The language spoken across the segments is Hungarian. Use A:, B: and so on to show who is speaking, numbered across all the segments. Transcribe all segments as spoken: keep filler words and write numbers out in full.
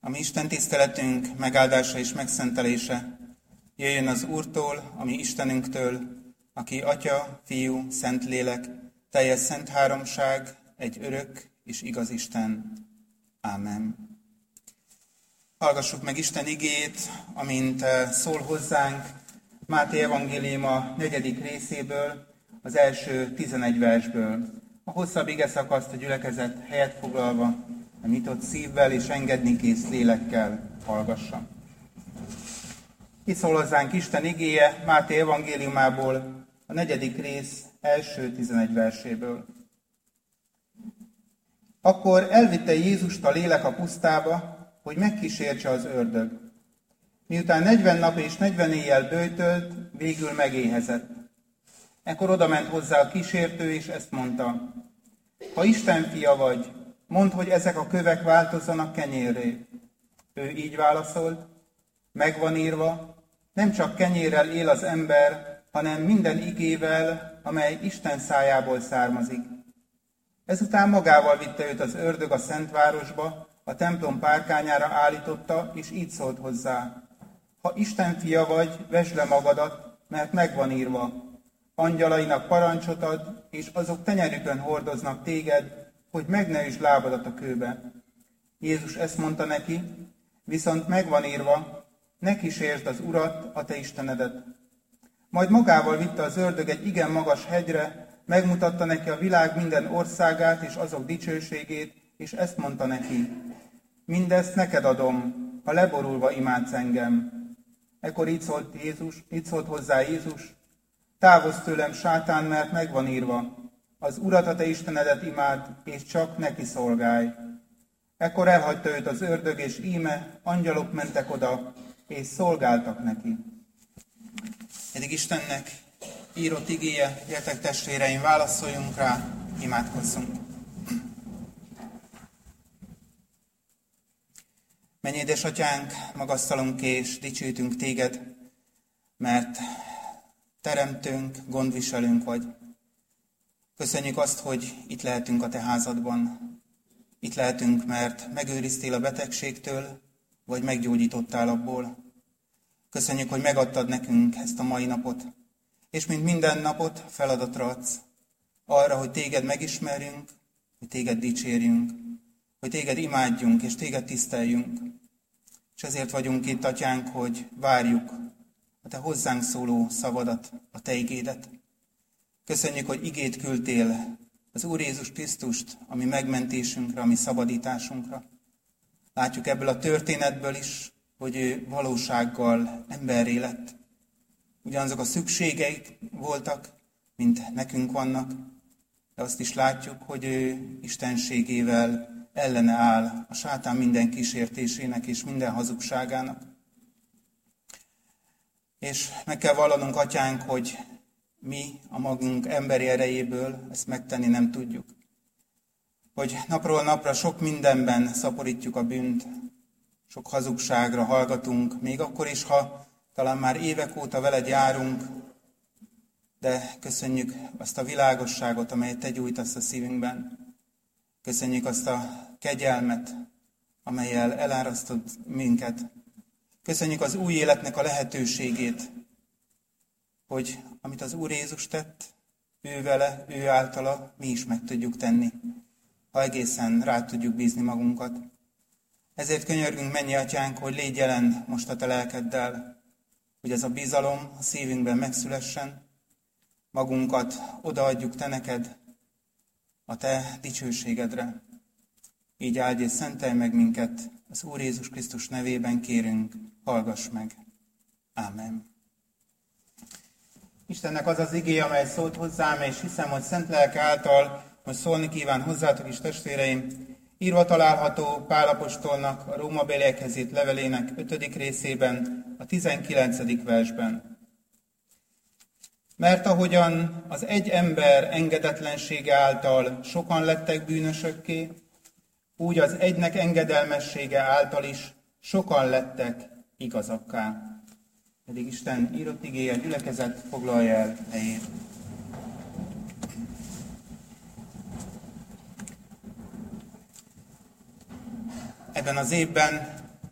A: A mi Isten tiszteletünk megáldása és megszentelése jöjjön az Úrtól, a mi Istenünktől, aki Atya, Fiú, Szentlélek, teljes szent háromság, egy örök és igaz Isten. Ámen. Hallgassuk meg Isten igéjét, amint szól hozzánk Máté evangéliuma negyedik részéből, az első tizenegy versből. A hosszabb igeszakaszt a gyülekezet helyet foglalva, a nyitott szívvel és engedni kész lélekkel hallgassam. Itt szól hozzánk Isten igéje Máté evangéliumából, a negyedik rész első tizenegy verséből. Akkor elvitte Jézust a lélek a pusztába, hogy megkísértse az ördög. Miután negyven nap és negyven éjjel böjtölt, végül megéhezett. Ekkor odament hozzá a kísértő, és ezt mondta: ha Isten fia vagy, mondd, hogy ezek a kövek változzanak kenyérré. Ő így válaszolt: megvan írva, nem csak kenyérrel él az ember, hanem minden igével, amely Isten szájából származik. Ezután magával vitte őt az ördög a Szentvárosba, a templom párkányára állította, és így szólt hozzá: ha Isten fia vagy, vesd le magadat, mert megvan írva, angyalainak parancsot ad, és azok tenyerükön hordoznak téged, hogy meg ne üsd lábadat a kőbe. Jézus ezt mondta neki: viszont megvan írva, ne kísértsd az Urat, a te Istenedet. Majd magával vitte az ördög egy igen magas hegyre, megmutatta neki a világ minden országát és azok dicsőségét, és ezt mondta neki: mindezt neked adom, ha leborulva imádsz engem. Ekkor így szólt, Jézus, így szólt hozzá Jézus: távozz tőlem, sátán, mert megvan írva, az Urat, a te Istenedet imád, és csak neki szolgálj. Ekkor elhagyta őt az ördög, és íme angyalok mentek oda, és szolgáltak neki. Eddig Istennek írott igéje, gyertek testvéreim, válaszoljunk rá, imádkozzunk. Menj, édesatyánk, magasztalunk és dicsőítünk téged, mert teremtőnk, gondviselőnk vagy. Köszönjük azt, hogy itt lehetünk a te házadban. Itt lehetünk, mert megőriztél a betegségtől, vagy meggyógyítottál abból. Köszönjük, hogy megadtad nekünk ezt a mai napot, és mint minden napot feladatra adsz arra, hogy téged megismerjünk, hogy téged dicsérjünk, hogy téged imádjunk, és téged tiszteljünk. És ezért vagyunk itt, atyánk, hogy várjuk a te hozzánk szóló szavadat, a te igédet. Köszönjük, hogy igét küldtél az Úr Jézus Krisztust, a mi megmentésünkre, a mi szabadításunkra. Látjuk ebből a történetből is, hogy ő valósággal emberré lett. Ugyanazok a szükségeik voltak, mint nekünk vannak, de azt is látjuk, hogy ő istenségével ellene áll a sátán minden kísértésének és minden hazugságának. És meg kell vallanunk, atyánk, hogy mi a magunk emberi erejéből ezt megtenni nem tudjuk. Hogy napról napra sok mindenben szaporítjuk a bűnt, sok hazugságra hallgatunk, még akkor is, ha talán már évek óta veled járunk, de köszönjük azt a világosságot, amelyet te gyújtasz a szívünkben. Köszönjük azt a kegyelmet, amellyel elárasztod minket. Köszönjük az új életnek a lehetőségét, hogy amit az Úr Jézus tett, ő vele, ő általa, mi is meg tudjuk tenni, ha egészen rá tudjuk bízni magunkat. Ezért könyörgünk, mennyi atyánk, hogy légy jelen most a te lelkeddel, hogy ez a bizalom a szívünkben megszülessen, magunkat odaadjuk te neked, a te dicsőségedre. Így áldj és szentelj meg minket, az Úr Jézus Krisztus nevében kérünk, hallgass meg. Ámen. Istennek az az igéje, amely szólt hozzám, és hiszem, hogy szent lelke által most szólni kíván hozzátok is, testvéreim. Írva található Pál apostolnak a Rómabeliekhez írt levelének ötödik részében, a tizenkilencedik versben. Mert ahogyan az egy ember engedetlensége által sokan lettek bűnösökké, úgy az egynek engedelmessége által is sokan lettek igazakká. Pedig Isten írott igéje, gyülekezet foglalja el helyét. Ebben az évben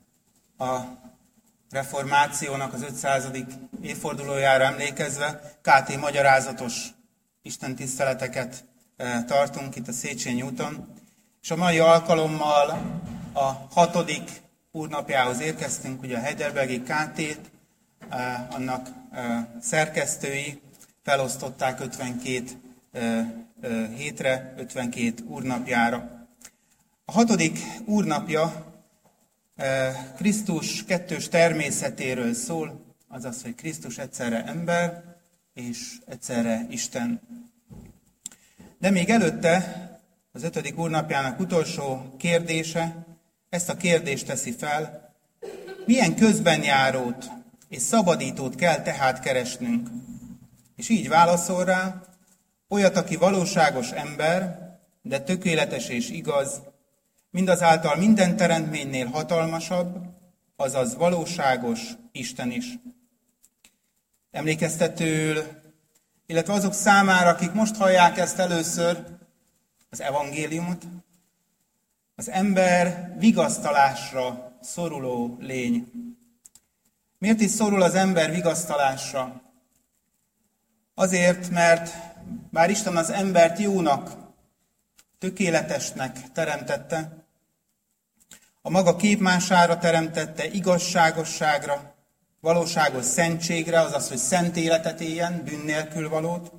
A: a reformációnak az ötszázadik évfordulójára emlékezve ká té magyarázatos istentiszteleteket tartunk itt a Széchenyi úton, és a mai alkalommal a hatodik úrnapjához érkeztünk, ugye a Heidelbergi ká té-t, annak szerkesztői felosztották ötvenkét hétre, ötvenkét úrnapjára. A hatodik úrnapja Krisztus kettős természetéről szól, azaz, hogy Krisztus egyszerre ember és egyszerre Isten. De még előtte az ötödik úrnapjának utolsó kérdése, ezt a kérdést teszi fel, milyen közbenjárót és szabadítót kell tehát keresnünk? És így válaszol rá, olyat, aki valóságos ember, de tökéletes és igaz, mindazáltal minden teremtménynél hatalmasabb, azaz valóságos Isten is. Emlékeztetőül, illetve azok számára, akik most hallják ezt először, az evangéliumot, az ember vigasztalásra szoruló lény. Miért is szorul az ember vigasztalásra? Azért, mert bár Isten az embert jónak, tökéletesnek teremtette, a maga képmására teremtette, igazságosságra, valóságos szentségre, azaz, hogy szent életet éljen, bűn nélkül valót.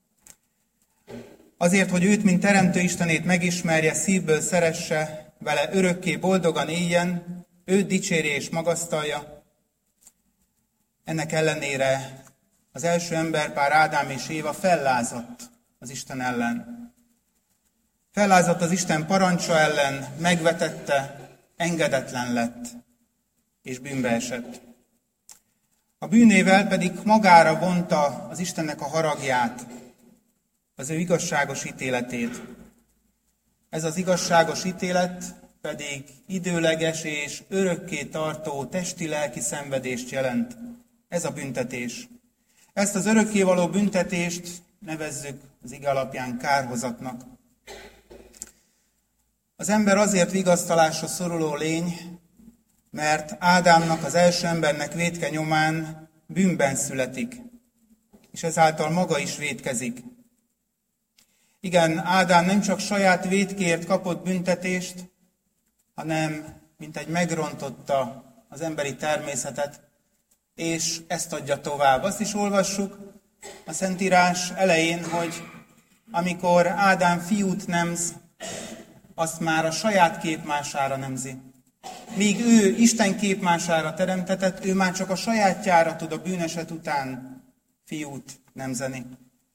A: Azért, hogy őt, mint Teremtő Istenét megismerje, szívből szeresse, vele örökké boldogan éljen, őt dicsérje és magasztalja. Ennek ellenére az első emberpár Ádám és Éva fellázadt az Isten ellen. Fellázadt az Isten parancsa ellen, megvetette, engedetlen lett, és bűnbe esett. A bűnével pedig magára vonta az Istennek a haragját, az ő igazságos ítéletét. Ez az igazságos ítélet pedig időleges és örökké tartó testi-lelki szenvedést jelent. Ez a büntetés. Ezt az örökkévaló büntetést nevezzük az ige alapján kárhozatnak. Az ember azért vigasztalásra szoruló lény, mert Ádámnak, az első embernek vétke nyomán bűnben születik, és ezáltal maga is vétkezik. Igen, Ádám nem csak saját vétkért kapott büntetést, hanem mint egy megrontotta az emberi természetet, és ezt adja tovább. Azt is olvassuk a Szentírás elején, hogy amikor Ádám fiút nemz, azt már a saját képmására nemzi. Míg ő Isten képmására teremtetett, ő már csak a sajátjára tud a bűneset után fiút nemzeni.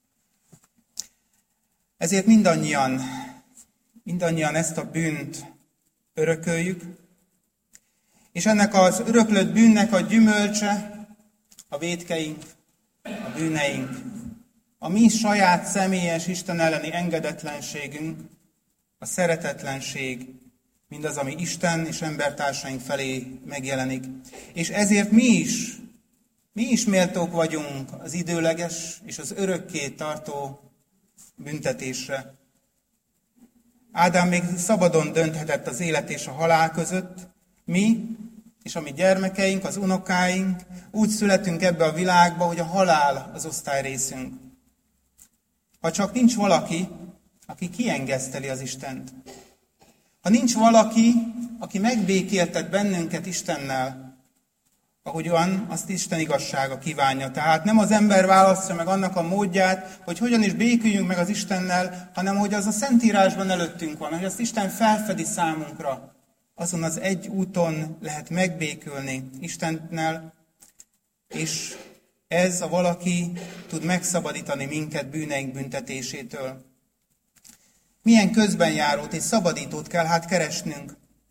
A: Ezért mindannyian, mindannyian ezt a bűnt örököljük, és ennek az öröklött bűnnek a gyümölcse a vétkeink, a bűneink, a mi saját személyes Isten elleni engedetlenségünk, a szeretetlenség, mindaz, ami Isten és embertársaink felé megjelenik. És ezért mi is, mi is méltók vagyunk az időleges és az örökké tartó büntetésre. Ádám még szabadon dönthetett az élet és a halál között, mi és a mi gyermekeink, az unokáink úgy születünk ebbe a világba, hogy a halál az osztályrészünk. Ha csak nincs valaki, aki kiengeszteli az Istent. Ha nincs valaki, aki megbékéltet bennünket Istennel, ahogyan azt Isten igazsága kívánja. Tehát nem az ember választja meg annak a módját, hogy hogyan is béküljünk meg az Istennel, hanem hogy az a Szentírásban előttünk van, hogy azt Isten felfedi számunkra. Azon az egy úton lehet megbékülni Istennel, és ez a valaki tud megszabadítani minket bűneink büntetésétől. Milyen közbenjárót és szabadítót kell hát keresnünk?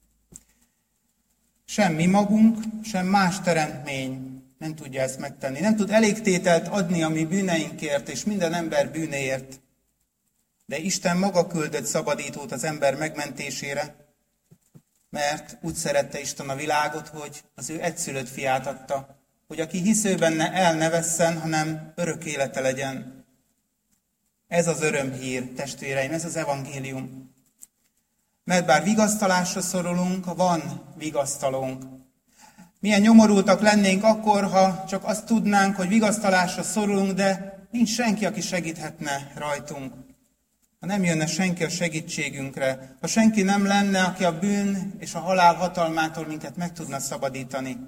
A: Sem mi magunk, sem más teremtmény nem tudja ezt megtenni. Nem tud elégtételt adni a mi bűneinkért és minden ember bűnéért. De Isten maga küldött szabadítót az ember megmentésére, mert úgy szerette Isten a világot, hogy az ő egyszülött fiát adta, hogy aki hisző benne el ne vesszen, hanem örök élete legyen. Ez az örömhír, testvéreim, ez az evangélium. Mert bár vigasztalásra szorulunk, van vigasztalónk. Milyen nyomorultak lennénk akkor, ha csak azt tudnánk, hogy vigasztalásra szorulunk, de nincs senki, aki segíthetne rajtunk. Ha nem jönne senki a segítségünkre, ha senki nem lenne, aki a bűn és a halál hatalmától minket meg tudna szabadítani.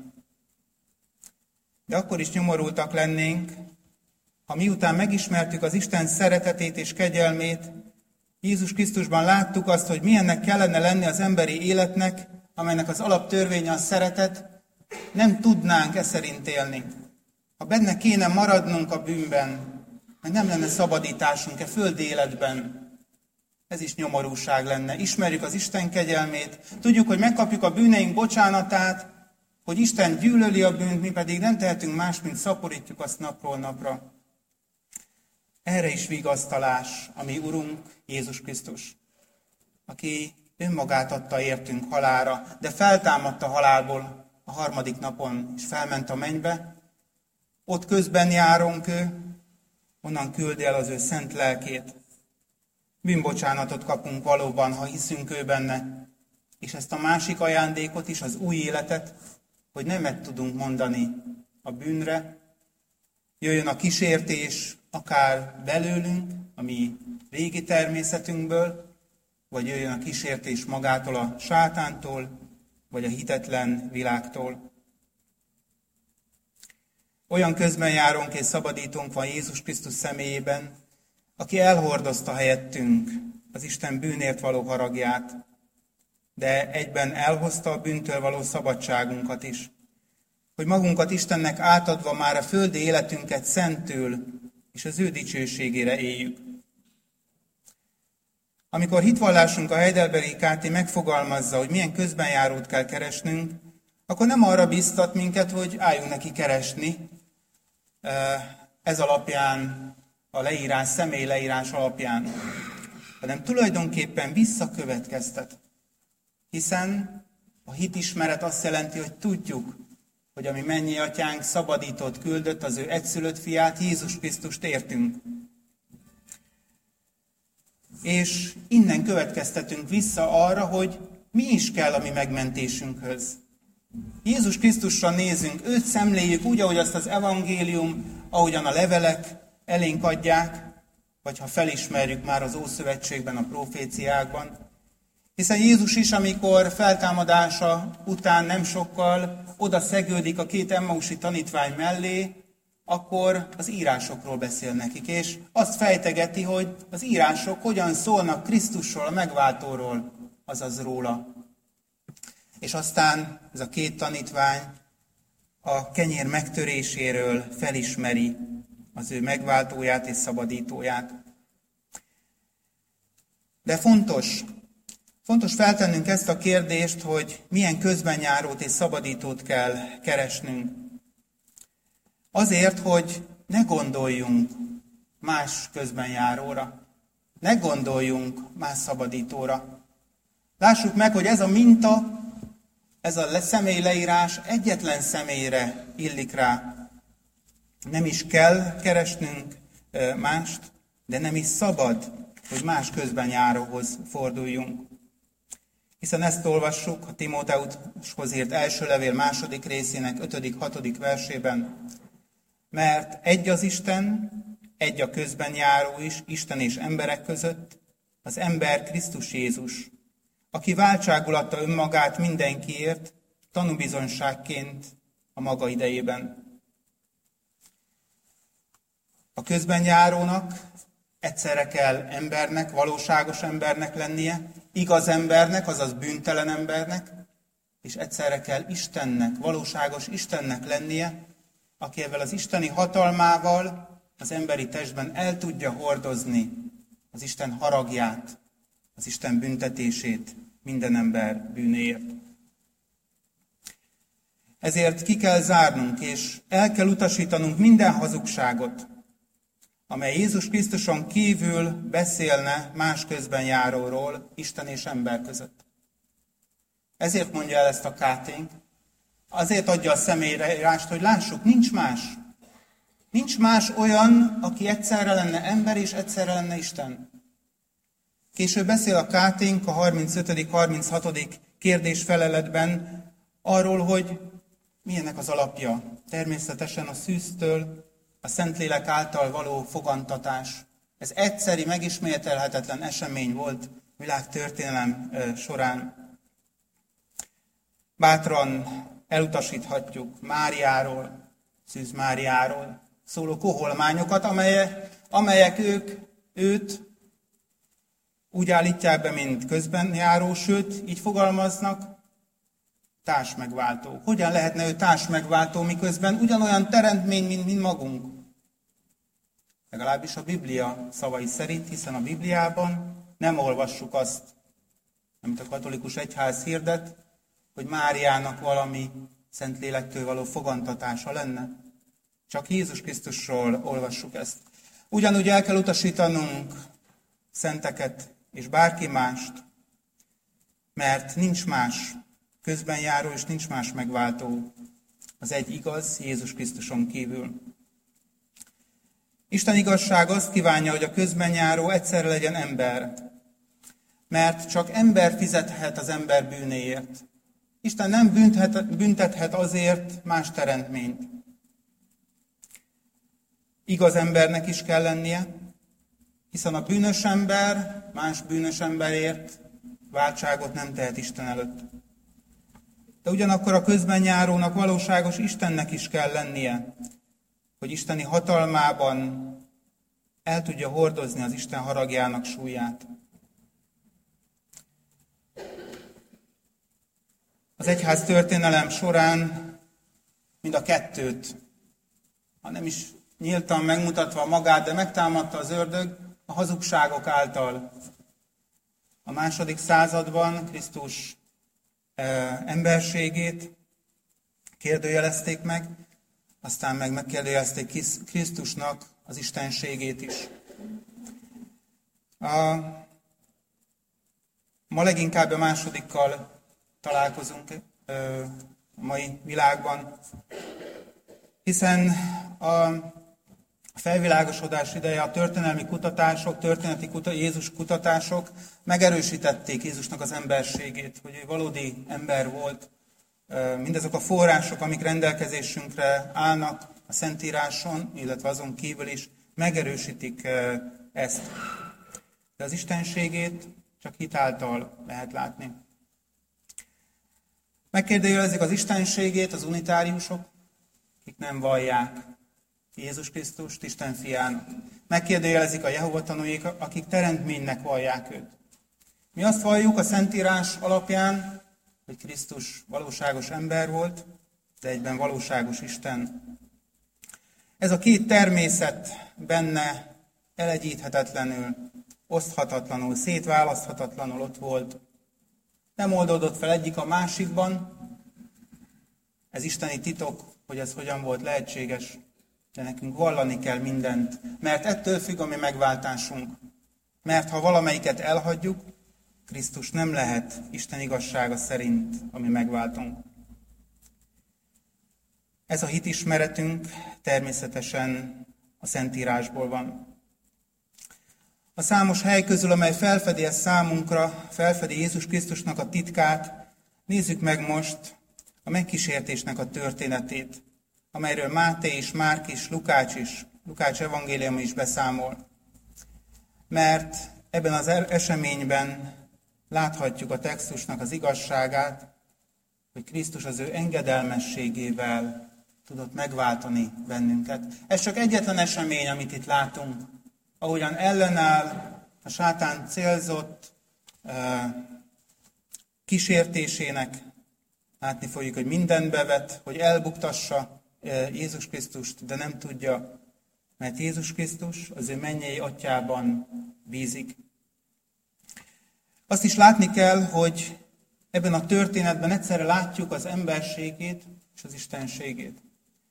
A: De akkor is nyomorultak lennénk, ha miután megismertük az Isten szeretetét és kegyelmét, Jézus Krisztusban láttuk azt, hogy milyennek kellene lenni az emberi életnek, amelynek az alaptörvénye a szeretet, nem tudnánk e szerint élni. Ha benne kéne maradnunk a bűnben, mert nem lenne szabadításunk e földi életben, ez is nyomorúság lenne. Ismerjük az Isten kegyelmét, tudjuk, hogy megkapjuk a bűneink bocsánatát, hogy Isten gyűlöli a bűnt, mi pedig nem tehetünk más, mint szaporítjuk azt napról napra. Erre is vigasztalás, a mi Urunk Jézus Krisztus, aki önmagát adta értünk halálra, de feltámadt a halálból a harmadik napon, és felment a mennybe. Ott közben járunk ő, onnan küldi el az ő szent lelkét. Bűnbocsánatot kapunk valóban, ha hiszünk ő benne, és ezt a másik ajándékot is, az új életet, hogy nemet tudunk mondani a bűnre, jöjjön a kísértés akár belőlünk, a mi régi természetünkből, vagy jöjjön a kísértés magától a sátántól, vagy a hitetlen világtól. Olyan közbenjárónk és szabadítónk van Jézus Krisztus személyében, aki elhordozta helyettünk az Isten bűnért való haragját, de egyben elhozta a bűntől való szabadságunkat is, hogy magunkat Istennek átadva már a földi életünket szentül és az ő dicsőségére éljük. Amikor hitvallásunk a Heidelbergi ká té megfogalmazza, hogy milyen közbenjárót kell keresnünk, akkor nem arra biztat minket, hogy álljunk neki keresni, ez alapján, a leírás, személy leírás alapján, hanem tulajdonképpen visszakövetkeztet. Hiszen a hitismeret azt jelenti, hogy tudjuk, hogy a mi mennyi atyánk szabadított, küldött az ő egyszülött fiát, Jézus Krisztust értünk. És innen következtetünk vissza arra, hogy mi is kell a mi megmentésünkhöz. Jézus Krisztusra nézünk, őt szemléljük úgy, ahogy azt az evangélium, ahogyan a levelek elénk adják, vagy ha felismerjük már az Ószövetségben, a proféciákban. Hiszen Jézus is, amikor feltámadása után nem sokkal oda szegődik a két emmausi tanítvány mellé, akkor az írásokról beszél nekik, és azt fejtegeti, hogy az írások hogyan szólnak Krisztusról, a megváltóról, azaz róla. És aztán ez a két tanítvány a kenyér megtöréséről felismeri az ő megváltóját és szabadítóját. De fontos, fontos feltennünk ezt a kérdést, hogy milyen közbenjárót és szabadítót kell keresnünk. Azért, hogy ne gondoljunk más közbenjáróra, ne gondoljunk más szabadítóra. Lássuk meg, hogy ez a minta, ez a személy leírás egyetlen személyre illik rá. Nem is kell keresnünk mást, de nem is szabad, hogy más közbenjáróhoz forduljunk. Hiszen ezt olvassuk a Timóteushoz írt első levél második részének ötödik-hatodik versében. Mert egy az Isten, egy a közbenjáró is, Isten és emberek között, az ember Krisztus Jézus, aki váltságul adta önmagát mindenkiért, tanúbizonyságként a maga idejében. A közbenjárónak egyszerre kell embernek, valóságos embernek lennie, igaz embernek, azaz bűntelen embernek, és egyszerre kell Istennek, valóságos Istennek lennie, aki ezzel az isteni hatalmával az emberi testben el tudja hordozni az Isten haragját, az Isten büntetését minden ember bűnéért. Ezért ki kell zárnunk, és el kell utasítanunk minden hazugságot, amely Jézus Krisztuson kívül beszélne más közbenjáróról Isten és ember között. Ezért mondja el ezt a ká té-nk, azért adja a személyleírást, hogy lássuk, nincs más. Nincs más olyan, aki egyszerre lenne ember és egyszerre lenne Isten. Később beszél a ká té-nk a harmincötödik harminchatodik kérdésfeleletben arról, hogy Milyennek az alapja? Természetesen a szűztől, a Szentlélek által való fogantatás. Ez egyszeri, megismételhetetlen esemény volt világ történelem során. Bátran elutasíthatjuk Máriáról, Szűz Máriáról szóló koholmányokat, amelyek, amelyek ők, őt úgy állítják be, mint közben járó, sőt, így fogalmaznak, társmegváltó. Hogyan lehetne ő társmegváltó, miközben ugyanolyan teremtmény, mint, mint magunk? Legalábbis a Biblia szavai szerint, hiszen a Bibliában nem olvassuk azt, amit a katolikus egyház hirdet, hogy Máriának valami Szentlélektől való fogantatása lenne. Csak Jézus Krisztusról olvassuk ezt. Ugyanúgy el kell utasítanunk szenteket és bárki mást, mert nincs más közben járó, és nincs más megváltó. Az egy igaz, Jézus Krisztuson kívül. Isten igazság azt kívánja, hogy a közben járó egyszerre legyen ember, mert csak ember fizethet az ember bűnéért. Isten nem büntet, büntethet azért más teremtményt. Igaz embernek is kell lennie, hiszen a bűnös ember más bűnös emberért váltságot nem tehet Isten előtt. De ugyanakkor a közben járónak valóságos Istennek is kell lennie, hogy isteni hatalmában el tudja hordozni az Isten haragjának súlyát. Az egyház történelem során mind a kettőt, ha nem is nyíltan megmutatva magát, de megtámadta az ördög a hazugságok által. A második században Krisztus emberségét kérdőjelezték meg, aztán meg megkérdőjelezték Krisztusnak az istenségét is. A, ma leginkább a másodikkal találkozunk a mai világban, hiszen a felvilágosodás ideje, a történelmi kutatások, történeti kuta, Jézus kutatások megerősítették Jézusnak az emberségét, hogy ő valódi ember volt. Mindezek a források, amik rendelkezésünkre állnak a Szentíráson, illetve azon kívül is, megerősítik ezt. De az istenségét csak hitáltal lehet látni. Megkérdőjelezik az istenségét az unitáriusok, akik nem vallják Jézus Krisztust Isten fiának. Megkérdőjelezik a Jehova tanúik, akik teremtménynek vallják őt. Mi azt valljuk a Szentírás alapján, hogy Krisztus valóságos ember volt, de egyben valóságos Isten. Ez a két természet benne elegyíthetetlenül, oszthatatlanul, szétválaszthatatlanul ott volt. Nem oldódott fel egyik a másikban. Ez isteni titok, hogy ez hogyan volt lehetséges, de nekünk vallani kell mindent, mert ettől függ a mi megváltásunk. Mert ha valamelyiket elhagyjuk, Krisztus nem lehet Isten igazsága szerint a mi megváltunk. Ez a hitismeretünk természetesen a Szentírásból van. A számos hely közül, amely felfedi ezt számunkra, felfedi Jézus Krisztusnak a titkát, nézzük meg most a megkísértésnek a történetét, amelyről Máté is, Márk is, Lukács is, Lukács evangéliuma is beszámol. Mert ebben az eseményben láthatjuk a textusnak az igazságát, hogy Krisztus az ő engedelmességével tudott megváltani bennünket. Ez csak egyetlen esemény, amit itt látunk, ahogyan ellenáll a sátán célzott uh, kísértésének. Látni fogjuk, hogy mindent bevet, hogy elbuktassa uh, Jézus Krisztust, de nem tudja, mert Jézus Krisztus az ő mennyei atyában bízik. Azt is látni kell, hogy ebben a történetben egyszerre látjuk az emberségét és az istenségét.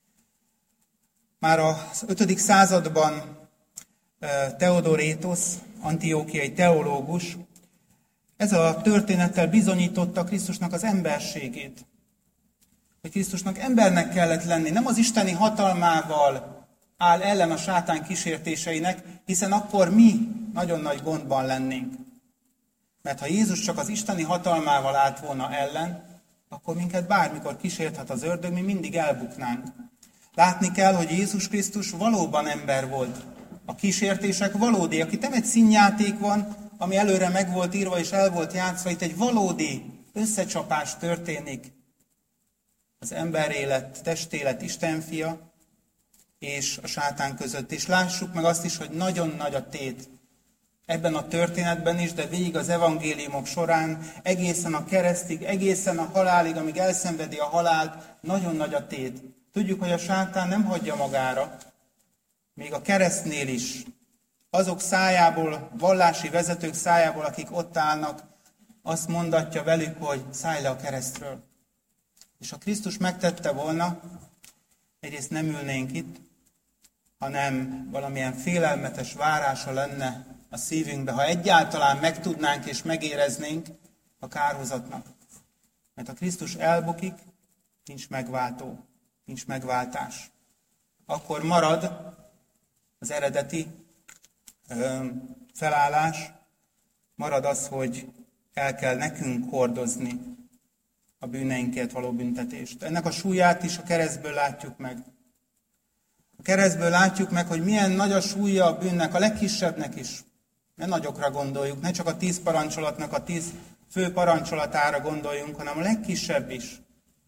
A: Már az ötödik században Theodorétos, antiochiai teológus, ezzel a történettel bizonyította Krisztusnak az emberségét. Hogy Krisztusnak embernek kellett lenni, nem az isteni hatalmával áll ellen a sátán kísértéseinek, hiszen akkor mi nagyon nagy gondban lennénk. Mert ha Jézus csak az isteni hatalmával állt volna ellen, akkor minket bármikor kísérthet az ördög, mi mindig elbuknánk. Látni kell, hogy Jézus Krisztus valóban ember volt. A kísértések valódiak. Itt nem egy színjáték van, ami előre meg volt írva és el volt játszva. Itt egy valódi összecsapás történik. Az emberélet, testélet, Isten fia és a sátán között. És lássuk meg azt is, hogy nagyon nagy a tét. Ebben a történetben is, de végig az evangéliumok során, egészen a keresztig, egészen a halálig, amíg elszenvedi a halált, nagyon nagy a tét. Tudjuk, hogy a sátán nem hagyja magára, még a keresztnél is. Azok szájából, vallási vezetők szájából, akik ott állnak, azt mondatja velük, hogy szállj le a keresztről. És ha Krisztus megtette volna, egyrészt nem ülnénk itt, hanem valamilyen félelmetes várása lenne a szívünkbe, ha egyáltalán megtudnánk és megéreznénk a kárhozatnak. Mert ha Krisztus elbukik, nincs megváltó, nincs megváltás. Akkor marad az eredeti ö, felállás, marad az, hogy el kell nekünk hordozni a bűneinkért való büntetést. Ennek a súlyát is a keresztből látjuk meg. A keresztből látjuk meg, hogy milyen nagy a súlya a bűnnek, a legkisebbnek is. Ne nagyokra gondoljuk, ne csak a tíz parancsolatnak a tíz fő parancsolatára gondoljunk, hanem a legkisebb is.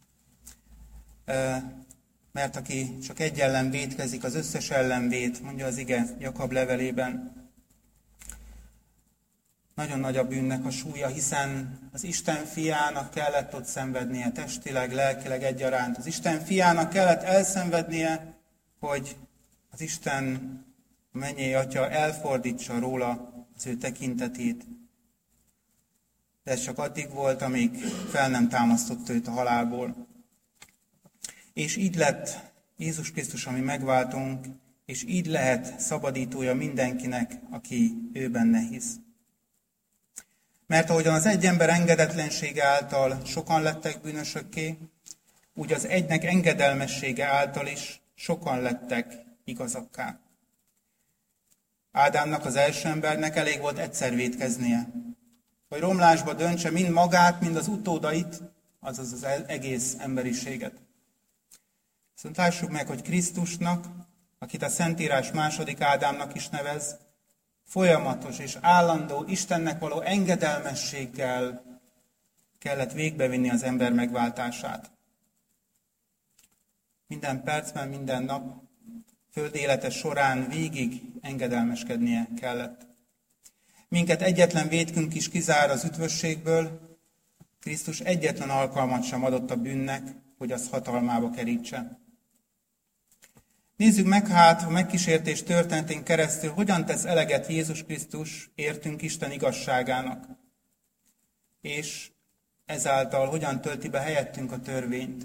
A: Mert aki csak egy ellen vétkezik, az összes ellen vét, mondja az ige Jakab levelében. Nagyon nagy a bűnnek a súlya, hiszen az Isten fiának kellett ott szenvednie, testileg, lelkileg egyaránt. Az Isten fiának kellett elszenvednie, hogy az Isten, a mennyei Atya elfordítsa róla az ő tekintetét. De ez csak addig volt, amíg fel nem támasztott őt a halálból. És így lett Jézus Krisztus, ami megváltunk, és így lehet szabadítója mindenkinek, aki őben ne hisz. Mert ahogyan az egy ember engedetlensége által sokan lettek bűnösökké, úgy az egynek engedelmessége által is sokan lettek igazakká. Ádámnak, az első embernek elég volt egyszer vétkeznie, hogy romlásba döntse mind magát, mind az utódait, azaz az egész emberiséget. Viszont lássuk meg, hogy Krisztusnak, akit a Szentírás második Ádámnak is nevez, folyamatos és állandó Istennek való engedelmességgel kellett végbevinni az ember megváltását. Minden percben, minden nap, földi élete során végig engedelmeskednie kellett. Minket egyetlen vétkünk is kizár az üdvösségből, Krisztus egyetlen alkalmat sem adott a bűnnek, hogy az hatalmába kerítse. Nézzük meg hát a megkísértés történetén keresztül, hogyan tesz eleget Jézus Krisztus értünk Isten igazságának, és ezáltal hogyan tölti be helyettünk a törvényt.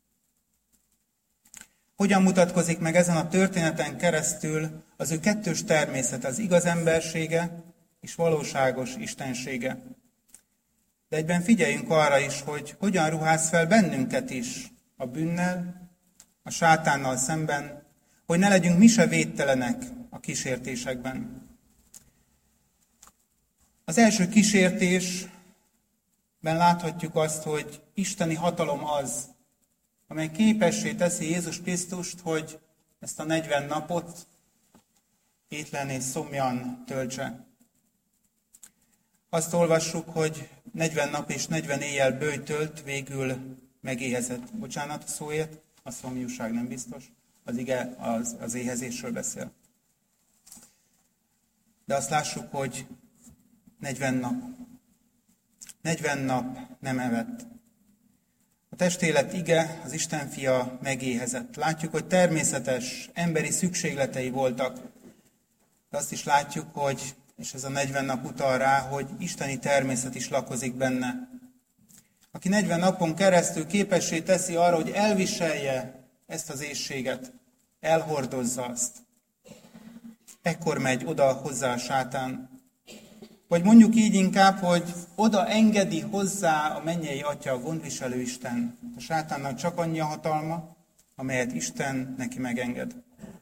A: Hogyan mutatkozik meg ezen a történeten keresztül az ő kettős természet, az igaz embersége és valóságos istensége. De egyben figyeljünk arra is, hogy hogyan ruház fel bennünket is a bűnnel, a sátánnal szemben, hogy ne legyünk mi se védtelenek a kísértésekben. Az első kísértésben láthatjuk azt, hogy isteni hatalom az, amely képessé teszi Jézus Krisztust, hogy ezt a negyven napot étlen és szomjan töltse. Azt olvassuk, hogy negyven nap és negyven éjjel böjtölt, végül megéhezett. Bocsánat a szóért, a szomjúság nem biztos. Az ige az, az éhezésről beszél. De azt lássuk, hogy negyven nap. negyven nap nem evett. A testélet ige, az Isten fia megéhezett. Látjuk, hogy természetes, emberi szükségletei voltak. De azt is látjuk, hogy, és ez a negyven nap utal rá, hogy isteni természet is lakozik benne. Aki negyven napon keresztül képessé teszi arra, hogy elviselje ezt az éhséget, elhordozza azt. Ekkor megy oda hozzá a sátán. Vagy mondjuk így inkább, hogy oda engedi hozzá a mennyei Atya, a gondviselő Isten. A sátánnak csak annyi a hatalma, amelyet Isten neki megenged.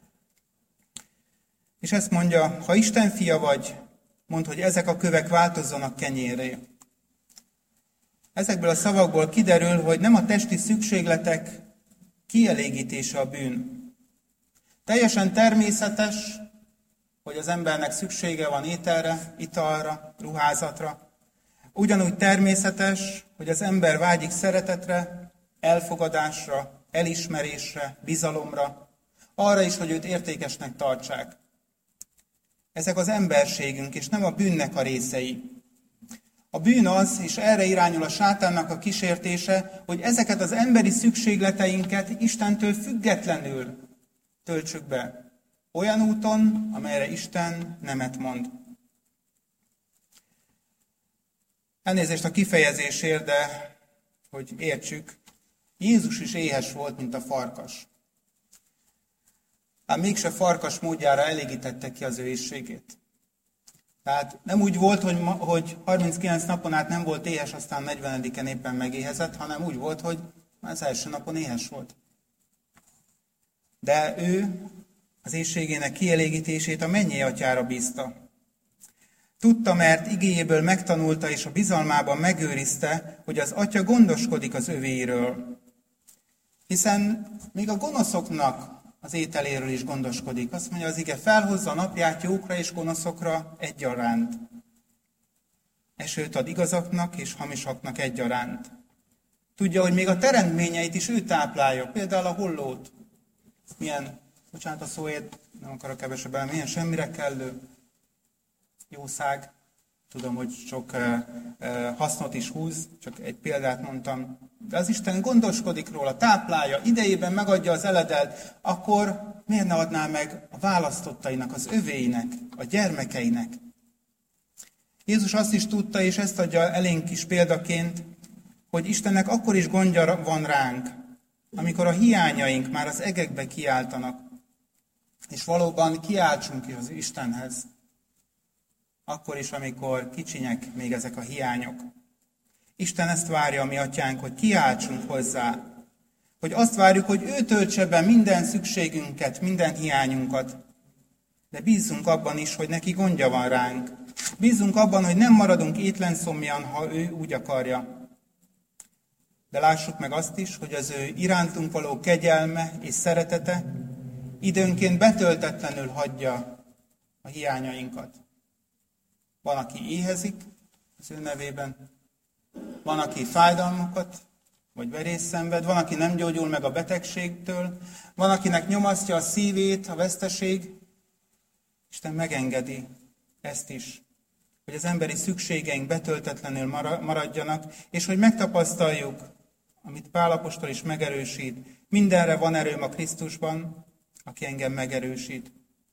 A: És ezt mondja, ha Isten fia vagy, mondd, hogy ezek a kövek változzanak kenyérré. Ezekből a szavakból kiderül, hogy nem a testi szükségletek kielégítése a bűn. Teljesen természetes, hogy az embernek szüksége van ételre, italra, ruházatra. Ugyanúgy természetes, hogy az ember vágyik szeretetre, elfogadásra, elismerésre, bizalomra, arra is, hogy őt értékesnek tartsák. Ezek az emberségünk, és nem a bűnnek a részei. A bűn az, és erre irányul a sátánnak a kísértése, hogy ezeket az emberi szükségleteinket Istentől függetlenül töltsük be. Olyan úton, amelyre Isten nemet mond. Elnézést a kifejezésért, de hogy értsük, Jézus is éhes volt, mint a farkas. Ám mégse farkas módjára elégítette ki az ő éhségét. Tehát nem úgy volt, hogy, ma, hogy harminckilenc napon át nem volt éhes, aztán negyvenediken éppen megéhezett, hanem úgy volt, hogy az első napon éhes volt. De ő az éhségének kielégítését a mennyei atyára bízta. Tudta, mert igéjéből megtanulta és a bizalmában megőrizte, hogy az atya gondoskodik az övéiről. Hiszen még a gonoszoknak az ételéről is gondoskodik. Azt mondja az ige, felhozza a napját jókra és gonoszokra egyaránt. Esőt ad igazaknak és hamisaknak egyaránt. Tudja, hogy még a teremtményeit is ő táplálja, például a hollót. Milyen, bocsánat a szóért, nem akarok kevesebben, milyen semmire kellő jószág. Tudom, hogy sok uh, uh, hasznot is húz, csak egy példát mondtam. De az Isten gondoskodik róla, táplálja, idejében megadja az eledelt, akkor miért ne adná meg a választottainak, az övéinek, a gyermekeinek? Jézus azt is tudta, és ezt adja elénk is példaként, hogy Istennek akkor is gondja van ránk, amikor a hiányaink már az egekbe kiáltanak, és valóban kiáltsunk is az Istenhez. Akkor is, amikor kicsinyek még ezek a hiányok. Isten ezt várja a mi atyánk, hogy kiáltsunk hozzá, hogy azt várjuk, hogy ő töltse be minden szükségünket, minden hiányunkat. De bízzunk abban is, hogy neki gondja van ránk. Bízzunk abban, hogy nem maradunk étlenszomjan, ha ő úgy akarja. De lássuk meg azt is, hogy az ő irántunk való kegyelme és szeretete időnként betöltetlenül hagyja a hiányainkat. Van, aki éhezik az ő nevében, van, aki fájdalmakat vagy verést szenved, van, aki nem gyógyul meg a betegségtől, van, akinek nyomasztja a szívét a veszteség. Isten megengedi ezt is, hogy az emberi szükségeink betöltetlenül maradjanak, és hogy megtapasztaljuk, amit Pál apostol is megerősít. Mindenre van erőm a Krisztusban, aki engem megerősít.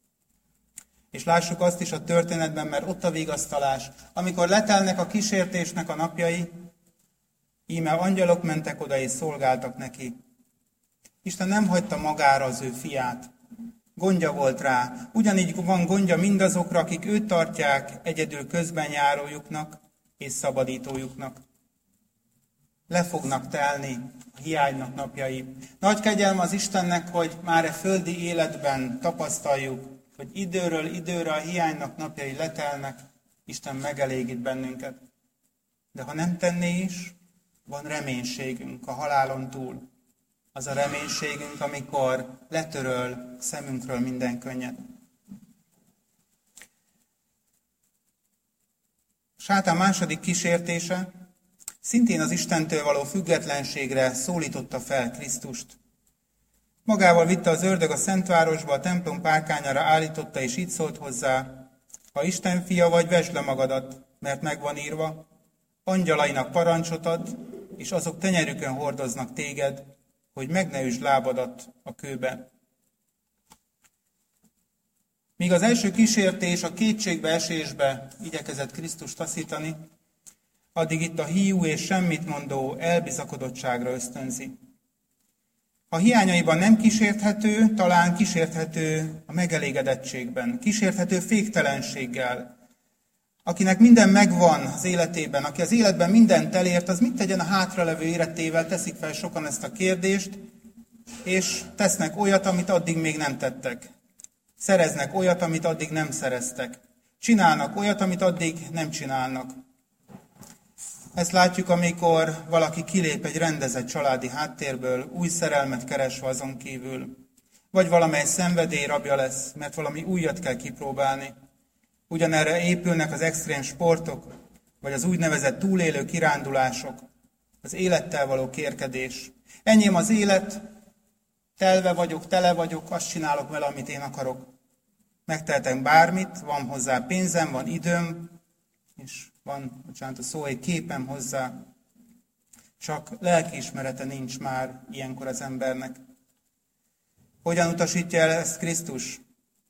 A: És lássuk azt is a történetben, mert ott a vigasztalás. Amikor letelnek a kísértésnek a napjai, íme angyalok mentek oda és szolgáltak neki. Isten nem hagyta magára az ő fiát. Gondja volt rá. Ugyanígy van gondja mindazokra, akik őt tartják egyedül közben járójuknak és szabadítójuknak. Le fognak telni a hiánynak napjai. Nagy kegyelm az Istennek, hogy már e földi életben tapasztaljuk, hogy időről időre a hiánynak napjai letelnek, Isten megelégít bennünket. De ha nem tenné is, van reménységünk a halálon túl. Az a reménységünk, amikor letöröl szemünkről minden könnyet. Sátán második kísértése szintén az Istentől való függetlenségre szólította fel Krisztust. Magával vitte az ördög a Szentvárosba, a templom párkányára állította, és így szólt hozzá: ha Isten fia vagy, vesd le magadat, mert megvan írva, angyalainak parancsot ad, és azok tenyerükön hordoznak téged, hogy meg ne üsd lábadat a kőbe. Míg az első kísértés a kétségbeesésbe igyekezett Krisztust taszítani, addig itt a hiú és semmit mondó elbizakodottságra ösztönzi. Ha hiányaiban nem kísérthető, talán kísérthető a megelégedettségben, kísérthető féktelenséggel. Akinek minden megvan az életében, aki az életben mindent elért, az mit tegyen a hátralevő életével? Teszik fel sokan ezt a kérdést, és tesznek olyat, amit addig még nem tettek. Szereznek olyat, amit addig nem szereztek. Csinálnak olyat, amit addig nem csinálnak. Ezt látjuk, amikor valaki kilép egy rendezett családi háttérből, új szerelmet keresve azon kívül, vagy valamely szenvedély rabja lesz, mert valami újat kell kipróbálni. Ugyanerre épülnek az extrém sportok, vagy az úgynevezett túlélő kirándulások, az élettel való kérkedés. Enyém az élet, telve vagyok, tele vagyok, azt csinálok vele, amit én akarok. Megtehetek bármit, van hozzá pénzem, van időm, és van, bocsánat, a szó, egy képem hozzá. Csak lelkiismerete nincs már ilyenkor az embernek. Hogyan utasítja el ezt Krisztus?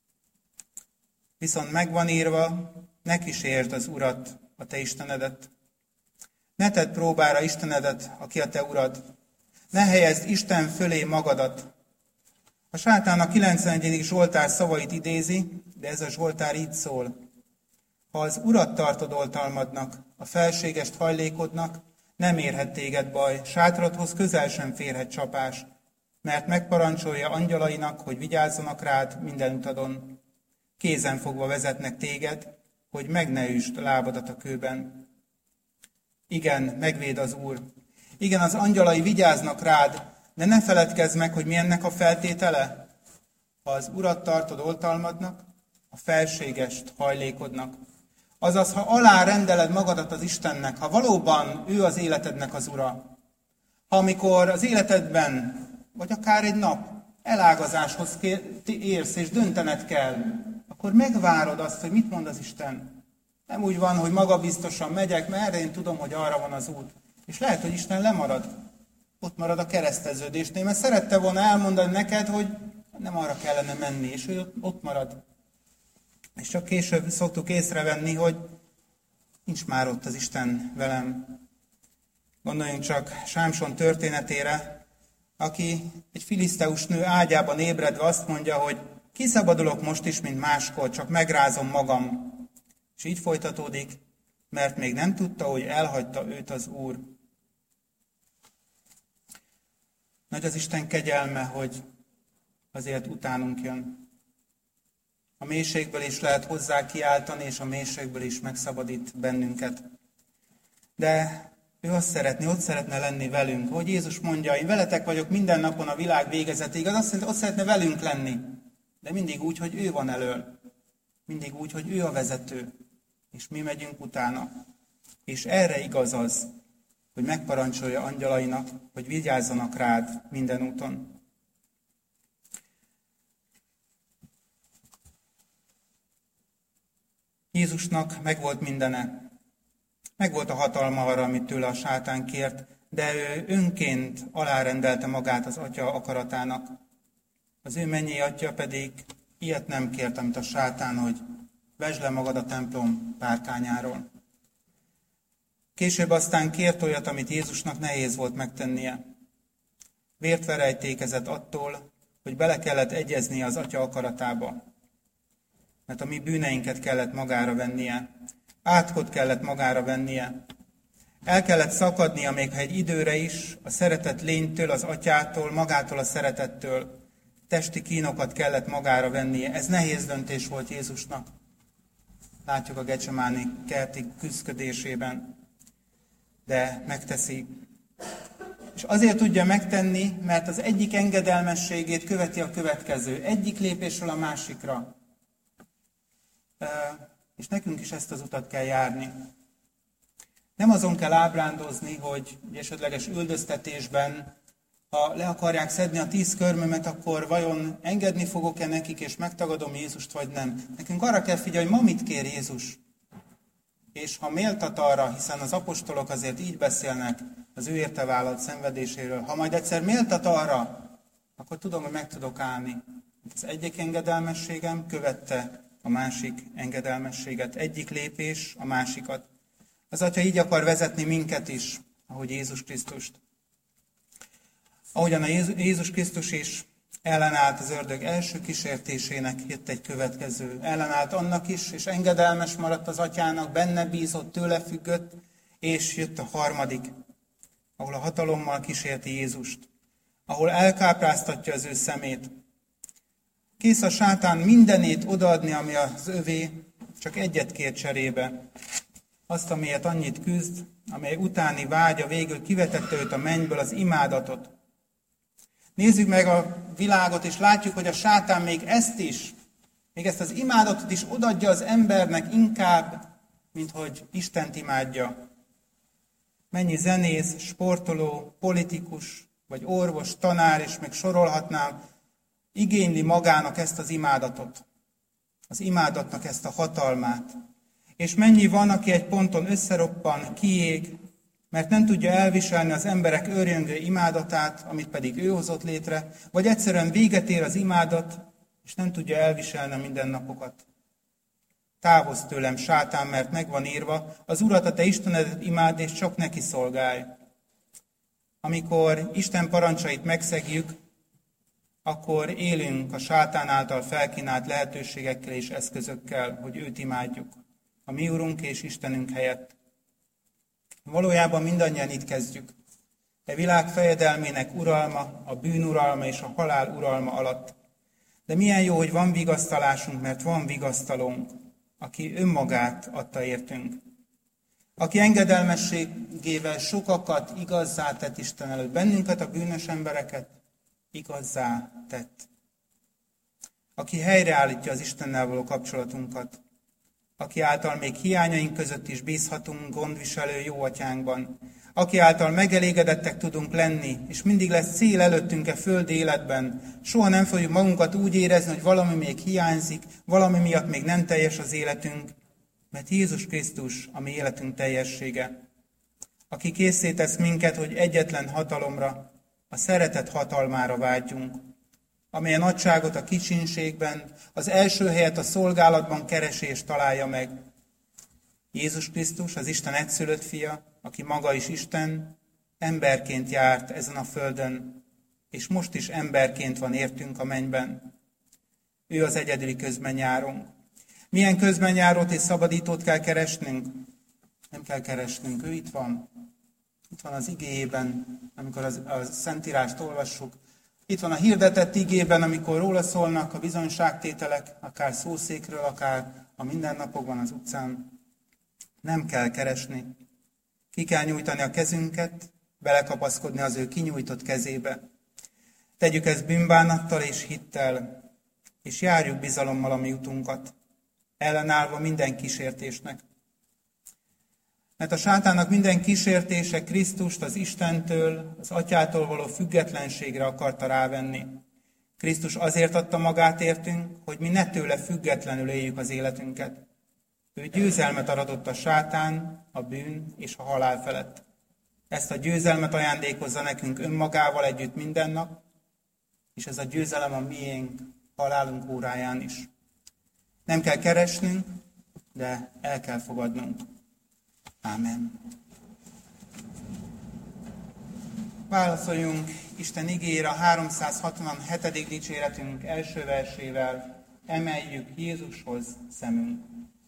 A: Viszont megvan írva, ne kísérd az Urat, a te Istenedet. Ne tedd próbára Istenedet, aki a te Urad. Ne helyezd Isten fölé magadat. A sátán a kilencvenegyedik Zsoltár szavait idézi, de ez a Zsoltár így szól. Ha az Urat tartod oltalmadnak, a felségest hajlékodnak, nem érhet téged baj, sátradhoz közel sem férhet csapás, mert megparancsolja angyalainak, hogy vigyázzanak rád minden utadon. Kézen fogva vezetnek téged, hogy meg ne üsd lábadat a kőben. Igen, megvéd az Úr. Igen, az angyalai vigyáznak rád, de ne feledkezz meg, hogy mi ennek a feltétele. Ha az Urat tartod oltalmadnak, a felségest hajlékodnak. Azaz, ha alárendeled magadat az Istennek, ha valóban ő az életednek az Ura, ha amikor az életedben, vagy akár egy nap elágazáshoz érsz és döntened kell, akkor megvárod azt, hogy mit mond az Isten. Nem úgy van, hogy magabiztosan megyek, mert én tudom, hogy arra van az út. És lehet, hogy Isten lemarad. Ott marad a kereszteződésnél, mert szerette volna elmondani neked, hogy nem arra kellene menni, és ő ott marad. És csak később szoktuk észrevenni, hogy nincs már ott az Isten velem. Gondoljunk csak Sámson történetére, aki egy filiszteus nő ágyában ébredve azt mondja, hogy kiszabadulok most is, mint máskor, csak megrázom magam. És így folytatódik, mert még nem tudta, hogy elhagyta őt az Úr. Nagy az Isten kegyelme, hogy azért utánunk jön. A mélységből is lehet hozzá kiáltani, és a mélységből is megszabadít bennünket. De ő azt szeretné, ott szeretne lenni velünk. Hogy Jézus mondja, én veletek vagyok minden napon a világ végezetéig, az azt mondja, ott szeretne velünk lenni. De mindig úgy, hogy ő van elől. Mindig úgy, hogy ő a vezető. És mi megyünk utána. És erre igaz az, hogy megparancsolja angyalainak, hogy vigyázzanak rád minden úton. Jézusnak megvolt mindene. Megvolt a hatalma arra, amit tőle a sátán kért, de ő önként alárendelte magát az Atya akaratának. Az ő mennyei Atya pedig ilyet nem kért, amit a sátán, hogy vesd le magad a templom párkányáról. Később aztán kért olyat, amit Jézusnak nehéz volt megtennie. Vért verejtékezett attól, hogy bele kellett egyeznie az Atya akaratába. Mert a mi bűneinket kellett magára vennie. Átkot kellett magára vennie. El kellett szakadnia, még ha egy időre is, a szeretett lénytől, az Atyától, magától a szeretettől. Testi kínokat kellett magára vennie. Ez nehéz döntés volt Jézusnak. Látjuk a Gecsemáni kerti küszködésében. De megteszi. És azért tudja megtenni, mert az egyik engedelmességét követi a következő. Egyik lépésről a másikra. És nekünk is ezt az utat kell járni. Nem azon kell ábrándozni, hogy egy esetleges üldöztetésben, ha le akarják szedni a tíz körmömet, akkor vajon engedni fogok-e nekik, és megtagadom Jézust, vagy nem. Nekünk arra kell figyelni, hogy ma mit kér Jézus. És ha méltat arra, hiszen az apostolok azért így beszélnek az ő érte vállalt szenvedéséről, ha majd egyszer méltat arra, akkor tudom, hogy meg tudok állni. Az egyik engedelmességem követte a másik engedelmességet. Egyik lépés a másikat. Az Atya így akar vezetni minket is, ahogy Jézus Krisztust. Ahogyan a Jézus Krisztus is ellenállt az ördög első kísértésének, jött egy következő. Ellenállt annak is, és engedelmes maradt az Atyának, benne bízott, tőle függött, és jött a harmadik, ahol a hatalommal kísérti Jézust, ahol elkápráztatja az ő szemét. Kész a sátán mindenét odaadni, ami az övé, csak egyet kér cserébe. azt, amiért annyit küzd, amely utáni vágya végül kivetette őt a mennyből, az imádatot. Nézzük meg a világot, és látjuk, hogy a sátán még ezt is, még ezt az imádatot is odaadja az embernek inkább, mint hogy Istent imádja. Mennyi zenész, sportoló, politikus, vagy orvos, tanár, és meg sorolhatnám, igényli magának ezt az imádatot, az imádatnak ezt a hatalmát. És mennyi van, aki egy ponton összeroppan, kiég, mert nem tudja elviselni az emberek őrjöngő imádatát, amit pedig ő hozott létre, vagy egyszerűen véget ér az imádat, és nem tudja elviselni a mindennapokat. Távozz tőlem, sátán, mert megvan írva, az Urat, a te Istenedet imádd, és csak neki szolgálj. Amikor Isten parancsait megszegjük, akkor élünk a sátán által felkínált lehetőségekkel és eszközökkel, hogy őt imádjuk, a mi Urunk és Istenünk helyett. Valójában mindannyian itt kezdjük. E világ fejedelmének uralma, a bűn uralma és a halál uralma alatt. De milyen jó, hogy van vigasztalásunk, mert van vigasztalónk, aki önmagát adta értünk. Aki engedelmességével sokakat igazzá tett Isten előtt, bennünket, a bűnös embereket igazzá tett. Aki helyreállítja az Istennel való kapcsolatunkat, aki által még hiányaink között is bízhatunk gondviselő jó atyánkban, aki által megelégedettek tudunk lenni, és mindig lesz cél előttünk a földi életben, soha nem fogjuk magunkat úgy érezni, hogy valami még hiányzik, valami miatt még nem teljes az életünk, mert Jézus Krisztus a mi életünk teljessége, aki készé tesz minket, hogy egyetlen hatalomra, a szeretet hatalmára vágyjunk, amely a nagyságot a kicsinségben, az első helyet a szolgálatban keresi és találja meg. Jézus Krisztus, az Isten egyszülött fia, aki maga is Isten, emberként járt ezen a földön, és most is emberként van értünk a mennyben. Ő az egyedüli közbenjárunk. Milyen közbenjárót és szabadítót kell keresnünk? Nem kell keresnünk, ő itt van. Itt van az igéjében, amikor az, a Szentírást olvassuk. Itt van a hirdetett igében, amikor róla szólnak a bizonyságtételek, akár szószékről, akár a mindennapokban az utcán. Nem kell keresni. Ki kell nyújtani a kezünket, belekapaszkodni az ő kinyújtott kezébe. Tegyük ezt bűnbánattal és hittel, és járjuk bizalommal a mi utunkat, ellenállva minden kísértésnek. Mert a sátánnak minden kísértése Krisztust az Istentől, az Atyától való függetlenségre akarta rávenni. Krisztus azért adta magát értünk, hogy mi ne tőle függetlenül éljük az életünket. Ő győzelmet aratott a sátán, a bűn és a halál felett. Ezt a győzelmet ajándékozza nekünk önmagával együtt minden nap, és ez a győzelem a miénk halálunk óráján is. Nem kell keresnünk, de el kell fogadnunk. Ámen. Válaszoljunk Isten igéjére a háromszázhatvanhetedik dicséretünk első versével. Emeljük Jézushoz szemünk.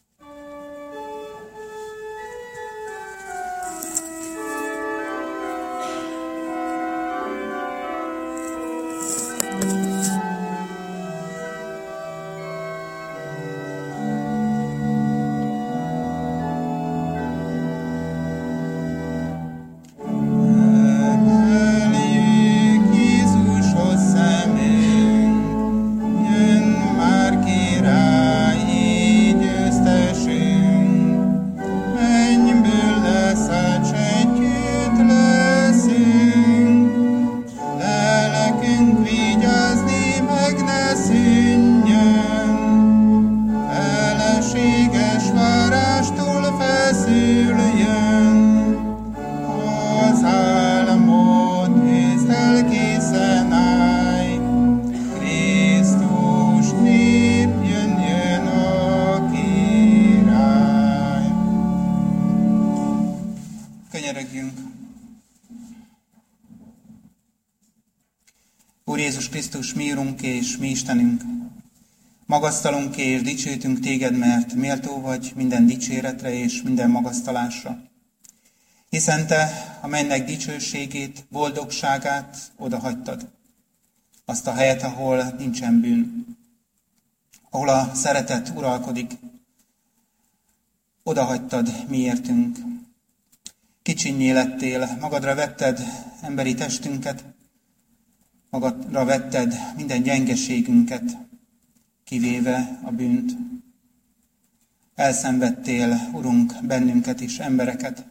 A: Úr Jézus Krisztus, mi Urunk és mi Istenünk, magasztalunk és dicsőítünk téged, mert méltó vagy minden dicséretre és minden magasztalásra. Hiszen te a mennek dicsőségét, boldogságát odahagytad. Azt a helyet, ahol nincsen bűn, ahol a szeretet uralkodik. odahagytad miértünk. Kicsinnyé lettél, magadra vetted emberi testünket, magadra vetted minden gyengeségünket, kivéve a bűnt. Elszenvedtél, Urunk, bennünket is, embereket.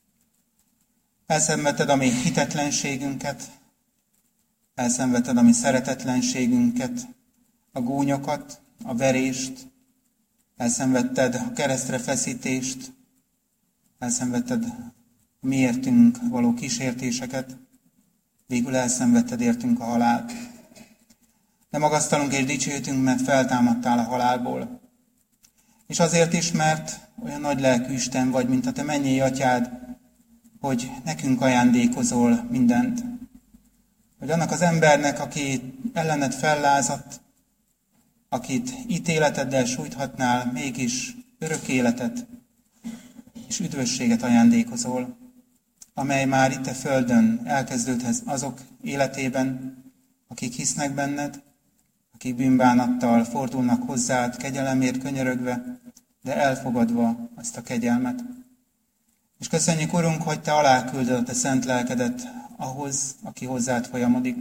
A: Elszenvedted a mi hitetlenségünket, elszenvedted a mi szeretetlenségünket, a gúnyokat, a verést, elszenvedted a keresztre feszítést, elszenvedted a miértünk való kísértéseket, végül elszenvedted értünk a halált. De magasztalunk és dicsőtünk, mert feltámadtál a halálból. És azért is, mert olyan nagy lelkű Isten vagy, mint a te mennyei atyád, hogy nekünk ajándékozol mindent. Hogy annak az embernek, aki ellened fellázadt, akit ítéleteddel sújthatnál, mégis örök életet és üdvösséget ajándékozol, amely már itt a földön elkezdődhet azok életében, akik hisznek benned, akik bűnbánattal fordulnak hozzád, kegyelemért könyörögve, de elfogadva azt a kegyelmet. És köszönjük, Urunk, hogy te aláküldöd a te szent lelkedet ahhoz, aki hozzád folyamodik.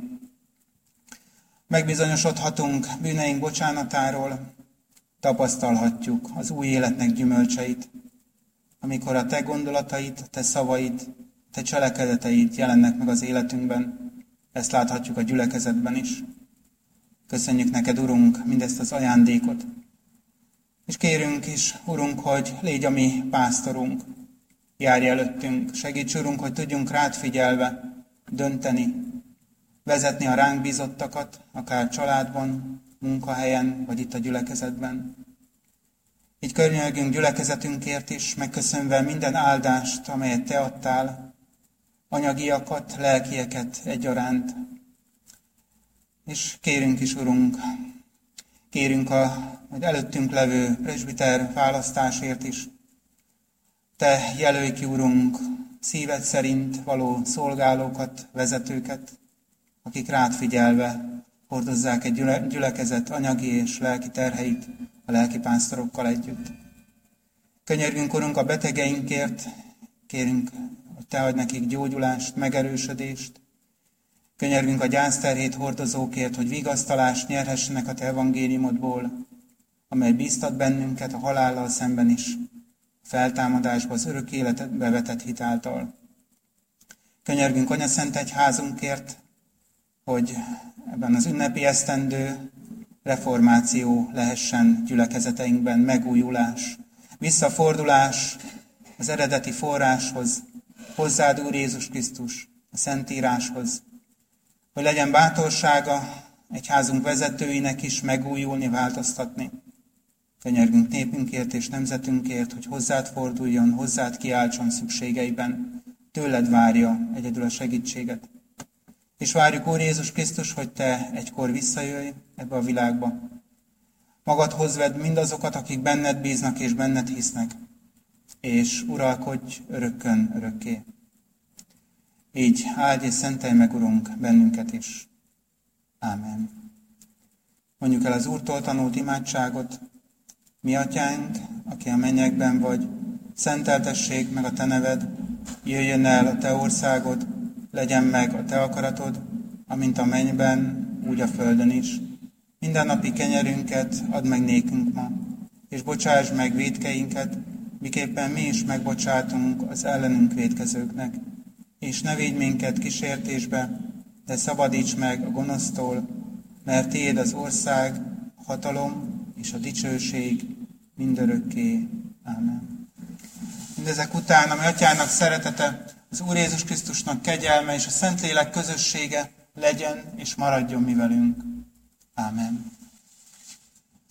A: Megbizonyosodhatunk bűneink bocsánatáról, tapasztalhatjuk az új életnek gyümölcseit, amikor a te gondolataid, a te szavaid, a te cselekedeteid jelennek meg az életünkben. Ezt láthatjuk a gyülekezetben is. Köszönjük neked, Urunk, mindezt az ajándékot. És kérünk is, Urunk, hogy légy a mi pásztorunk, járj előttünk, segíts, Urunk, hogy tudjunk rád figyelve dönteni, vezetni a ránk bízottakat, akár családban, munkahelyen, vagy itt a gyülekezetben. Így könyörgünk gyülekezetünkért is, megköszönve minden áldást, amelyet te adtál, anyagiakat, lelkieket egyaránt. És kérünk is, Urunk, kérünk a hogy előttünk levő presbiter választásért is. Te jelölj ki, Urunk, szíved szerint való szolgálókat, vezetőket, akik rád figyelve hordozzák egy gyülekezet anyagi és lelki terheit a lelkipásztorokkal együtt. Könyörgünk, Urunk, a betegeinkért, kérünk, hogy te adj nekik gyógyulást, megerősödést. Könyörgünk a gyászterhét hordozókért, hogy vigasztalást nyerhessenek a te evangéliumodból, amely bíztat bennünket a halállal szemben is, a feltámadásba, az örök életbe vetett hit által. Könyörgünk Anyaszent Egyházunkért, hogy ebben az ünnepi esztendő reformáció lehessen gyülekezeteinkben, megújulás, visszafordulás az eredeti forráshoz, hozzád, Úr Jézus Krisztus, a Szentíráshoz, hogy legyen bátorsága egyházunk vezetőinek is megújulni, változtatni. Könyörgünk népünkért és nemzetünkért, hogy hozzád forduljon, hozzád kiáltson szükségeiben, tőled várja egyedül a segítséget. És várjuk, Úr Jézus Krisztus, hogy te egykor visszajöjj ebbe a világba. Magadhoz vedd mindazokat, akik benned bíznak és benned hisznek, és uralkodj örökkön örökké. Így áldj és szentelj meg, Urunk, bennünket is. Ámen. Mondjuk el az Úrtól tanult imádságot. Mi atyánk, aki a mennyekben vagy, szenteltessék meg a te neved, jöjjön el a te országod, legyen meg a te akaratod, amint a mennyben, úgy a földön is. Mindennapi kenyerünket add meg nékünk ma, és bocsásd meg vétkeinket, miképpen mi is megbocsátunk az ellenünk vétkezőknek. És ne védj minket kísértésbe, de szabadíts meg a gonosztól, mert tiéd az ország, a hatalom és a dicsőség mindörökké. Ámen. Mindezek után, ami Atyának szeretete, az Úr Jézus Krisztusnak kegyelme és a Szentlélek közössége legyen és maradjon mi velünk. Ámen.